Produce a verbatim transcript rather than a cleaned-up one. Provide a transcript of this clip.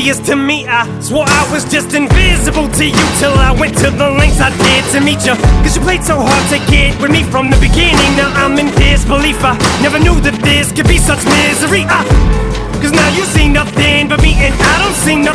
oblivious to me. I swore I was just invisible to you, till I went to the lengths I did to meet you. Cause you played so hard to get with me from the beginning. Now I'm in disbelief, I never knew that this could be such misery. I, Cause now you see nothing but me, and I don't see nothing